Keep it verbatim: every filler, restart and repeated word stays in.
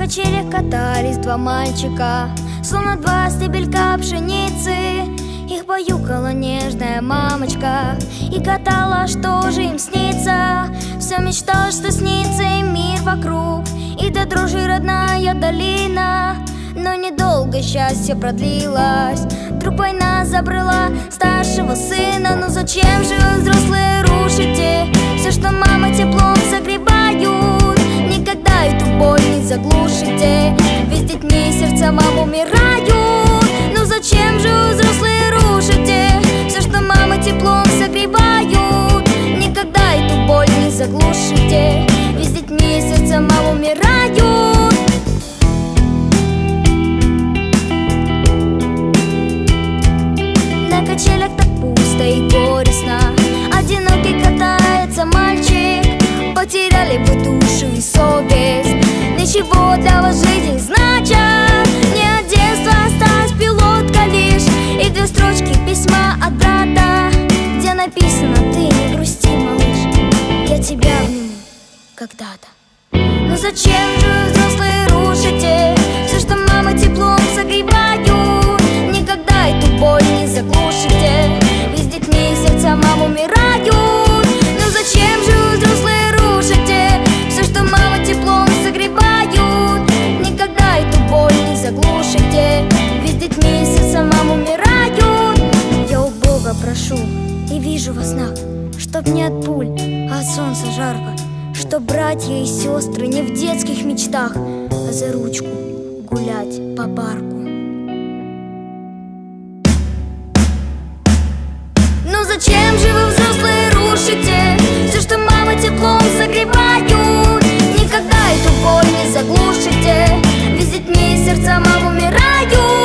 качелях катались два мальчика, словно два стебелька пшеницы. Их баюкала нежная мамочка и катала, что же им снится. Все мечтал, что снится им мир вокруг, и до дрожи родная долина. Но недолго счастье продлилось, вдруг война забрала старшего сына. Ну зачем же вы, взрослые, рушите все, что мама теплом согревают? Никогда эту боль не заглушите, ведь с детьми сердца мам умирают. Ну зачем же вы, взрослые, рушите все, что мамы теплом согревают? Никогда эту боль не заглушите, ведь с детьми сердца мам умирают. На качелях так пусто и горестно, одинокий катается мальчик. Потеряли вы душу и совесть, ничего для вас жизнь не значит. Не от детства осталась пилотка лишь, и две строчки письма от брата, где написано: ты не грусти, малыш, я тебя обниму когда-то. Но зачем же, взрослые, рушите все, что мамы теплом согревают? Никогда эту боль не заглушите, ведь с детьми сердца мам умирают. Но зачем же, взрослые, рушите все, что мамы теплом согревают? Никогда эту боль не заглушите, ведь с детьми сердца мам умирают. Я у Бога прошу и вижу во снах, чтоб не от пуль, а от солнца жарко, чтоб братья и сестры не в детских мечтах, а за ручку гулять по парку. Ну зачем же вы, взрослые, рушите все, что мамы теплом согревают? Никогда эту боль не заглушите, ведь с детьми сердца мам умирают.